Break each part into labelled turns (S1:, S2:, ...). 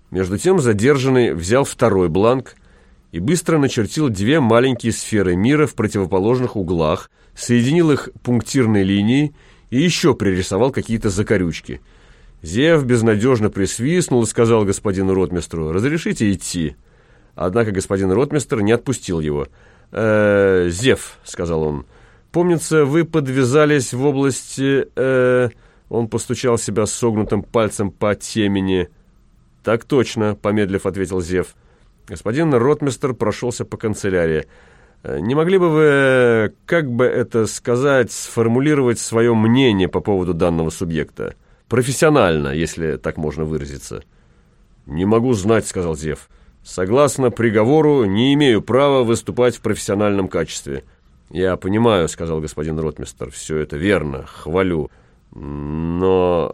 S1: Между тем задержанный взял второй бланк и быстро начертил две маленькие сферы мира в противоположных углах, соединил их пунктирной линией и еще пририсовал какие-то закорючки. Зев безнадежно присвистнул и сказал господину ротмистру: «Разрешите идти?» Однако господин ротмистр не отпустил его. «Зев», — сказал он, — «помнится, вы подвязались в области...» Он постучал себя согнутым пальцем по темени. «Так точно», — помедлив ответил Зев. Господин ротмистр прошелся по канцелярии. «Не могли бы вы, как бы это сказать, сформулировать свое мнение по поводу данного субъекта? Профессионально, если так можно выразиться». «Не могу знать», — сказал Зев. «Согласно приговору, не имею права выступать в профессиональном качестве». «Я понимаю», — сказал господин ротмистр, — «все это верно, хвалю. Но...»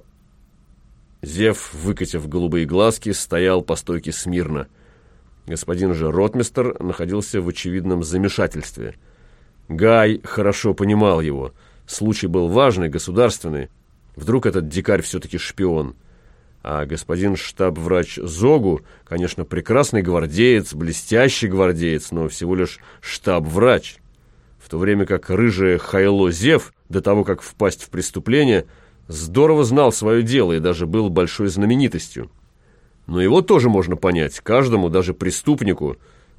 S1: Зев, выкатив голубые глазки, стоял по стойке смирно. Господин же ротмистр находился в очевидном замешательстве. Гай хорошо понимал его. Случай был важный, государственный. Вдруг этот дикарь все-таки шпион. А господин штаб-врач Зогу, конечно, прекрасный гвардеец, блестящий гвардеец, но всего лишь штаб-врач. В то время как рыжее хайло Зев, до того, как впасть в преступление, здорово знал свое дело и даже был большой знаменитостью. Но его тоже можно понять. Каждому, даже преступнику,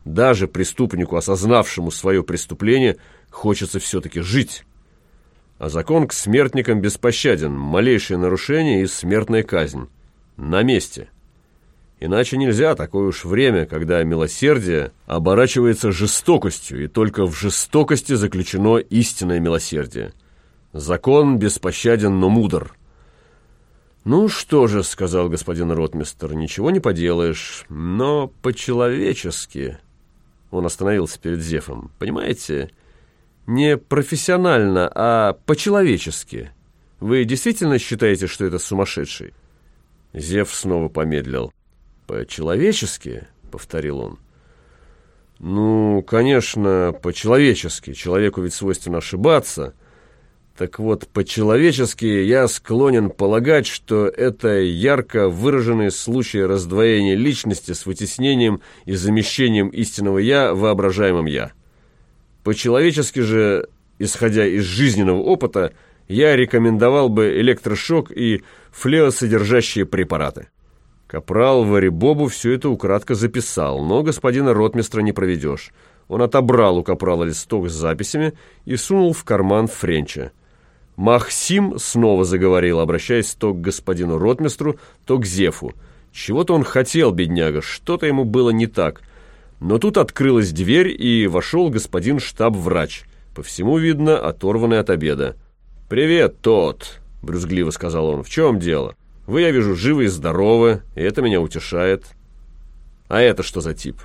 S1: осознавшему свое преступление, хочется все-таки жить. А закон к смертникам беспощаден. Малейшее нарушение и смертная казнь. На месте. Иначе нельзя, такое уж время, когда милосердие оборачивается жестокостью, и только в жестокости заключено истинное милосердие. Закон беспощаден, но мудр. «Ну что же», — сказал господин ротмистр, — «ничего не поделаешь, но по-человечески...» Он остановился перед Зефом. «Понимаете, не профессионально, а по-человечески. Вы действительно считаете, что это сумасшедший?» Зев снова помедлил. «По-человечески?» — повторил он. «Ну, конечно, по-человечески. Человеку ведь свойственно ошибаться. Так вот, по-человечески я склонен полагать, что это ярко выраженный случай раздвоения личности с вытеснением и замещением истинного «я» воображаемым «я». По-человечески же, исходя из жизненного опыта, я рекомендовал бы электрошок и флеосодержащие препараты». Капрал Варибобу все это украдко записал, но господина ротмистра не проведешь. Он отобрал у капрала листок с записями и сунул в карман Френча. Махсим снова заговорил, обращаясь то к господину ротмистру, то к Зефу. Чего-то он хотел, бедняга, что-то ему было не так. Но тут открылась дверь, и вошел господин штаб-врач, по всему видно, оторванный от обеда. «Привет, тот», — брюзгливо сказал он, — «в чем дело? Вы, я вижу, живы и здоровы, и это меня утешает». «А это что за тип?»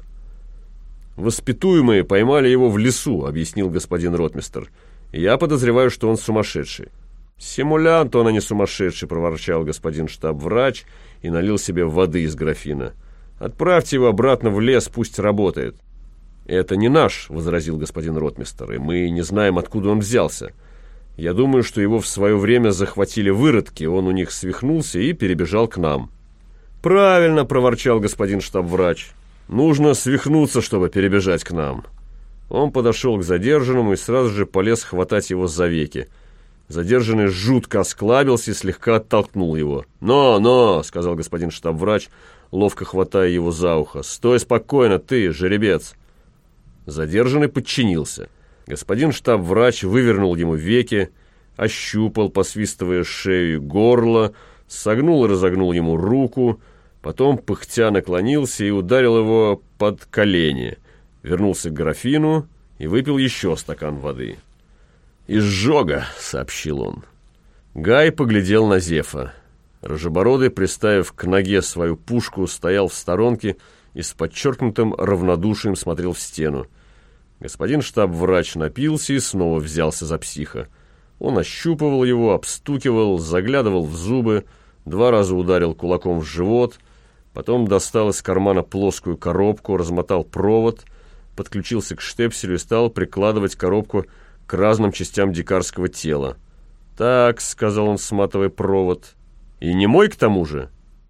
S1: «Воспитуемые поймали его в лесу», — объяснил господин ротмистр. «Я подозреваю, что он сумасшедший». «Симулянт он, а не сумасшедший», — проворчал господин штаб-врач и налил себе воды из графина. «Отправьте его обратно в лес, пусть работает». «Это не наш», — возразил господин ротмистр, — «и мы не знаем, откуда он взялся. Я думаю, что его в свое время захватили выродки, он у них свихнулся и перебежал к нам». «Правильно», — проворчал господин штаб-врач. «Нужно свихнуться, чтобы перебежать к нам». Он подошел к задержанному и сразу же полез хватать его за веки. Задержанный жутко осклабился и слегка оттолкнул его. «Но», — сказал господин штаб-врач, ловко хватая его за ухо, — «стой спокойно, ты, жеребец». Задержанный подчинился. Господин штаб-врач вывернул ему веки, ощупал, посвистывая шею и горло, согнул и разогнул ему руку, потом, пыхтя, наклонился и ударил его под колени, вернулся к графину и выпил еще стакан воды. «Изжога», — сообщил он. Гай поглядел на Зефа. Рыжебородый, приставив к ноге свою пушку, стоял в сторонке и с подчеркнутым равнодушием смотрел в стену. Господин штаб-врач напился и снова взялся за психа. Он ощупывал его, обстукивал, заглядывал в зубы, 2 раза ударил кулаком в живот, потом достал из кармана плоскую коробку, размотал провод, подключился к штепселю и стал прикладывать коробку к разным частям дикарского тела. «Так», — сказал он, сматывая провод, — «и не мой к тому же?»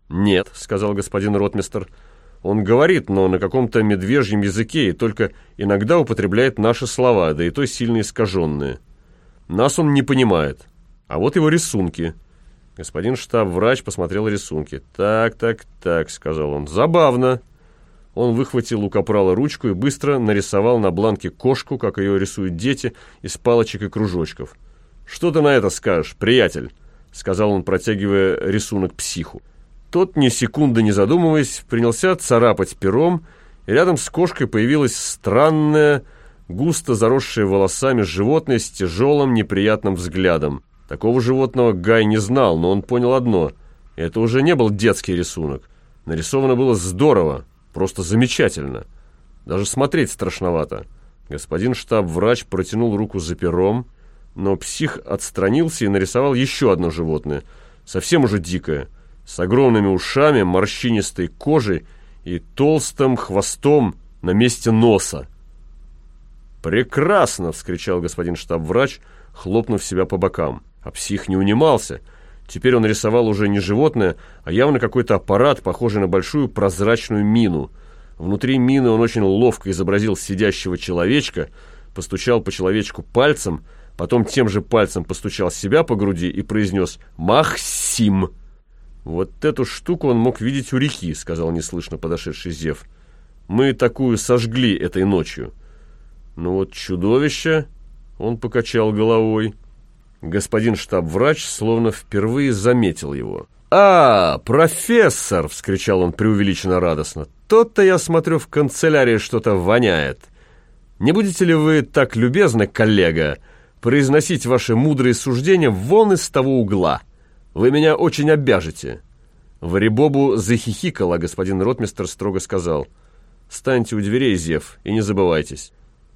S1: «Нет», — сказал господин ротмистр. «Он говорит, но на каком-то медвежьем языке и только иногда употребляет наши слова, да и то сильно искаженные. Нас он не понимает. А вот его рисунки». Господин штаб-врач посмотрел рисунки. «Так», — сказал он, — «забавно». Он выхватил у капрала ручку и быстро нарисовал на бланке кошку, как ее рисуют дети, из палочек и кружочков. «Что ты на это скажешь, приятель?» — сказал он, протягивая рисунок психу. Тот, ни секунды не задумываясь, принялся царапать пером, и рядом с кошкой появилось странное, густо заросшее волосами животное с тяжелым, неприятным взглядом. Такого животного Гай не знал, но он понял одно — это уже не был детский рисунок. Нарисовано было здорово, просто замечательно. Даже смотреть страшновато. Господин штаб-врач протянул руку за пером, но псих отстранился и нарисовал еще одно животное, совсем уже дикое, с огромными ушами, морщинистой кожей и толстым хвостом на месте носа. «Прекрасно!» — вскричал господин штаб-врач, хлопнув себя по бокам. А псих не унимался. Теперь он рисовал уже не животное, а явно какой-то аппарат, похожий на большую прозрачную мину. Внутри мины он очень ловко изобразил сидящего человечка, постучал по человечку пальцем, потом тем же пальцем постучал себя по груди и произнес «Максим». «Вот эту штуку он мог видеть у реки», — сказал неслышно подошедший Зев. «Мы такую сожгли этой ночью». «Ну вот чудовище», — он покачал головой. Господин штаб-врач словно впервые заметил его. «А, профессор!» — вскричал он преувеличенно радостно. «То-то, я смотрю, в канцелярии что-то воняет. Не будете ли вы так любезны, коллега, произносить ваши мудрые суждения вон из того угла? Вы меня очень обяжете». Варибобу захихикал, а господин ротмистр строго сказал: «Станьте у дверей, Зев, и не забывайтесь».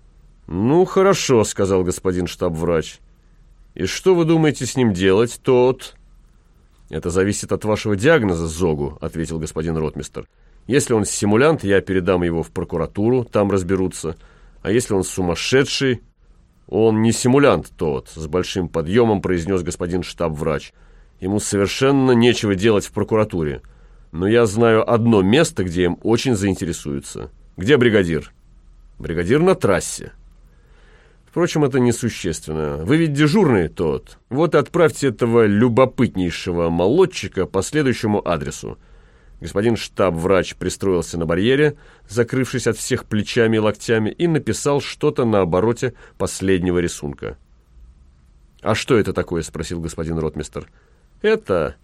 S1: «Ну, хорошо», — сказал господин штаб-врач. «И что вы думаете с ним делать, тот?» «Это зависит от вашего диагноза, Зогу», — ответил господин ротмистр. «Если он симулянт, я передам его в прокуратуру, там разберутся. А если он сумасшедший...» «Он не симулянт, тот», — с большим подъемом произнес господин штаб-врач. «Ему совершенно нечего делать в прокуратуре. Но я знаю одно место, где им очень заинтересуются. Где бригадир?» «Бригадир на трассе». Впрочем, это несущественно. Вы ведь дежурный, тот. Вот и отправьте этого любопытнейшего молодчика по следующему адресу. Господин штаб-врач пристроился на барьере, закрывшись от всех плечами и локтями, и написал что-то на обороте последнего рисунка. «А что это такое?» — спросил господин ротмистр. «Это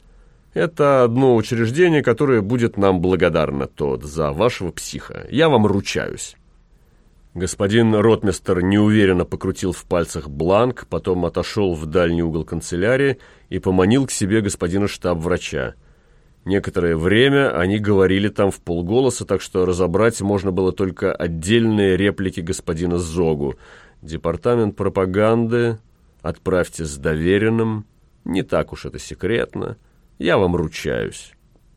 S1: одно учреждение, которое будет нам благодарно, тот, за вашего психа. Я вам ручаюсь». Господин ротмистр неуверенно покрутил в пальцах бланк, потом отошел в дальний угол канцелярии и поманил к себе господина штаб-врача. Некоторое время они говорили там вполголоса, так что разобрать можно было только отдельные реплики господина Зогу. «Департамент пропаганды, отправьте с доверенным, не так уж это секретно, я вам ручаюсь.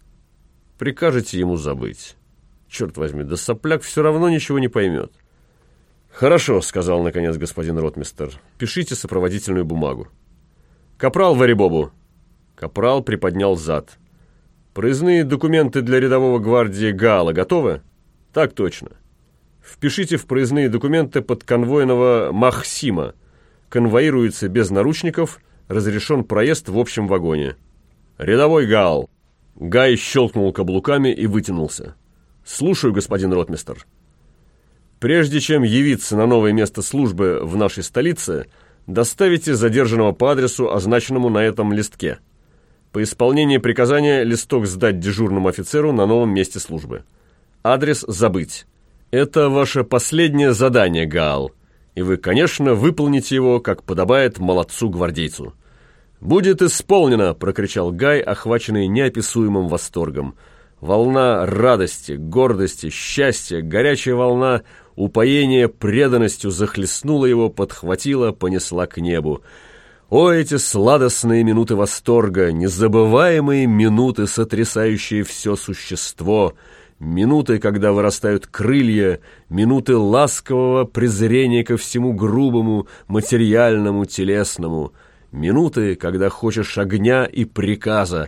S1: Прикажете ему забыть. Черт возьми, да сопляк все равно ничего не поймет». «Хорошо», — сказал наконец господин ротмистр. «Пишите сопроводительную бумагу». «Капрал Варибобу». Капрал приподнял зад. «Проездные документы для рядового гвардии Гаала готовы?» «Так точно». «Впишите в проездные документы подконвойного Максима. Конвоируется без наручников, разрешен проезд в общем вагоне». «Рядовой Гаал». Гай щелкнул каблуками и вытянулся. «Слушаю, господин ротмистр». «Прежде чем явиться на новое место службы в нашей столице, доставите задержанного по адресу, означенному на этом листке. По исполнении приказания листок сдать дежурному офицеру на новом месте службы. Адрес забыть. Это ваше последнее задание, Гаал, и вы, конечно, выполните его, как подобает молодцу-гвардейцу». «Будет исполнено!» — прокричал Гай, охваченный неописуемым восторгом. Волна радости, гордости, счастья, горячая волна упоения преданностью захлестнула его, подхватила, понесла к небу. О, эти сладостные минуты восторга, незабываемые минуты, сотрясающие все существо, минуты, когда вырастают крылья, минуты ласкового презрения ко всему грубому, материальному, телесному, минуты, когда хочешь огня и приказа,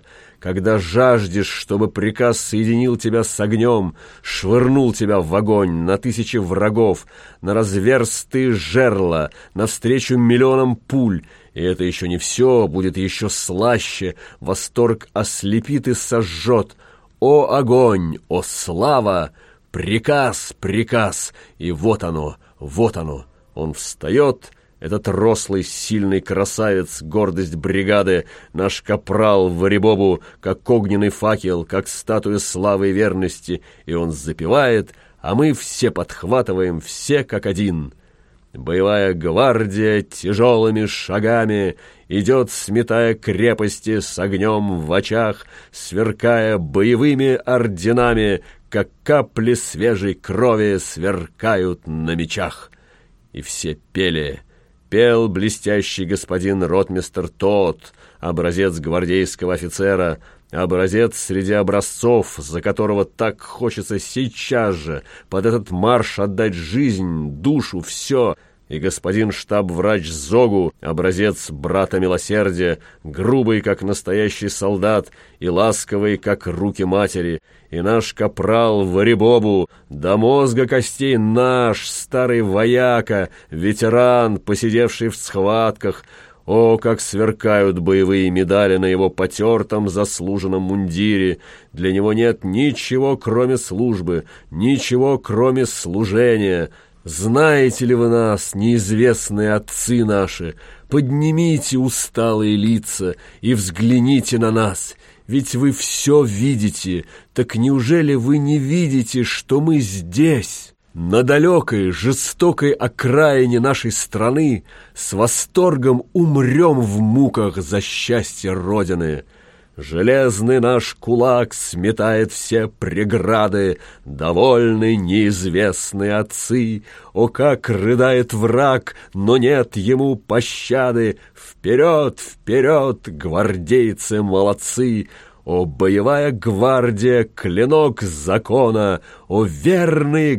S1: когда жаждешь, чтобы приказ соединил тебя с огнем, швырнул тебя в огонь, на тысячи врагов, на разверстые жерла, навстречу миллионам пуль, и это еще не все, будет еще слаще, восторг ослепит и сожжет. О огонь, о слава! Приказ, приказ, и вот оно, вот оно. Он встает, этот рослый, сильный красавец, гордость бригады, наш капрал Варибобу, как огненный факел, как статуя славы и верности, и он запевает, а мы все подхватываем, все как один. Боевая гвардия тяжелыми шагами идет, сметая крепости с огнем в очах, сверкая боевыми орденами, как капли свежей крови сверкают на мечах. И все пели. Пел блестящий господин ротмистр тот, образец гвардейского офицера, образец среди образцов, за которого так хочется сейчас же под этот марш отдать жизнь, душу, все. И господин штаб-врач Зогу, образец брата милосердия, грубый, как настоящий солдат, и ласковый, как руки матери, и наш капрал Варибобу, до мозга костей наш, старый вояка, ветеран, посидевший в схватках. О, как сверкают боевые медали на его потертом заслуженном мундире! Для него нет ничего, кроме службы, ничего, кроме служения. Знаете ли вы нас, неизвестные отцы наши? Поднимите усталые лица и взгляните на нас, ведь вы все видите. Так неужели вы не видите, что мы здесь, на далекой, жестокой окраине нашей страны, с восторгом умрем в муках за счастье Родины? Железный наш кулак сметает все преграды, довольны неизвестные отцы. О, как рыдает враг, но нет ему пощады! Вперед, вперед, гвардейцы молодцы! О, боевая гвардия, клинок закона! О, верные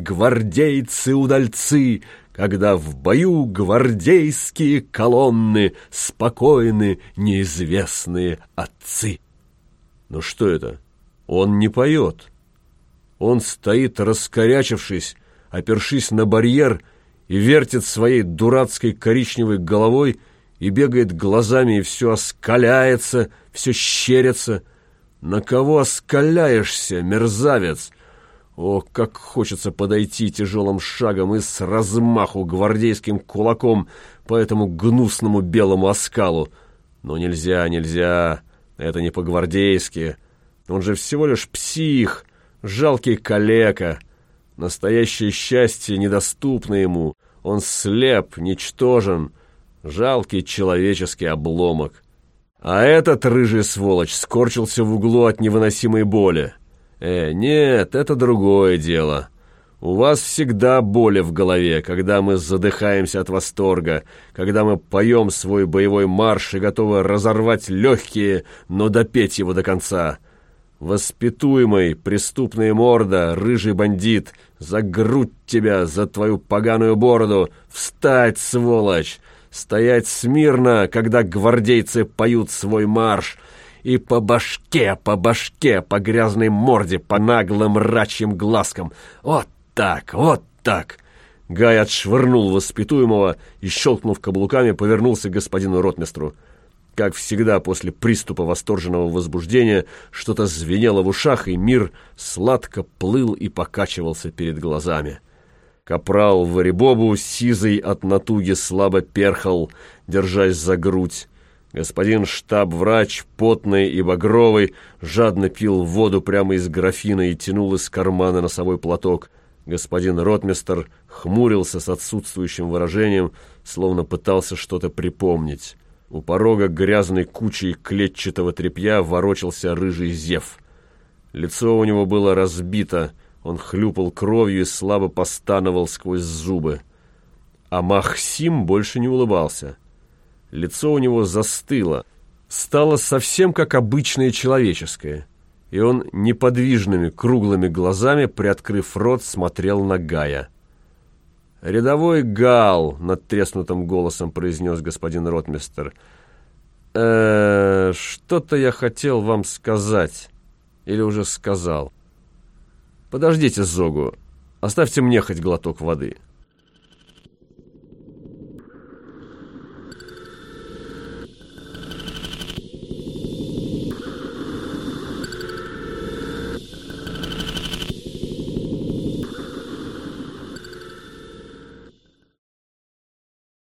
S1: гвардейцы-удальцы! Когда в бою гвардейские колонны спокойны неизвестные отцы. Но что это? Он не поет. Он стоит, раскорячившись, опершись на барьер, и вертит своей дурацкой коричневой головой, и бегает глазами, и все оскаляется, все щерится. На кого оскаляешься, мерзавец? О, как хочется подойти тяжелым шагом и с размаху гвардейским кулаком по этому гнусному белому оскалу. Но нельзя, нельзя, это не по-гвардейски. Он же всего лишь псих, жалкий калека. Настоящее счастье недоступно ему. Он слеп, ничтожен, жалкий человеческий обломок. А этот рыжий сволочь скорчился в углу от невыносимой боли. Нет, это другое дело. У вас всегда боли в голове, когда мы задыхаемся от восторга, когда мы поем свой боевой марш и готовы разорвать легкие, но допеть его до конца. Воспитуемый, преступная морда, рыжий бандит, за грудь тебя, за твою поганую бороду! Встать, сволочь! Стоять смирно, когда гвардейцы поют свой марш! И по башке, по грязной морде, по наглым рачьим глазкам! Вот так, вот так!» Гай отшвырнул воспитуемого и, щелкнув каблуками, повернулся к господину ротмистру. Как всегда, после приступа восторженного возбуждения что-то звенело в ушах, и мир сладко плыл и покачивался перед глазами. Капрал Варибобу, сизый от натуги, слабо перхал, держась за грудь. Господин штаб-врач, потный и багровый, жадно пил воду прямо из графина и тянул из кармана носовой платок. Господин ротмистр хмурился с отсутствующим выражением, словно пытался что-то припомнить. У порога грязной кучей клетчатого тряпья ворочался рыжий зев. Лицо у него было разбито, он хлюпал кровью и слабо постановал сквозь зубы. А Махсим больше не улыбался. Лицо у него застыло, стало совсем как обычное человеческое, и он неподвижными круглыми глазами, приоткрыв рот, смотрел на Гая. «Рядовой Гал», — надтреснутым голосом произнес господин ротмистр, Что-то я хотел вам сказать. Или уже сказал. Подождите, Зогу. Оставьте мне хоть глоток воды».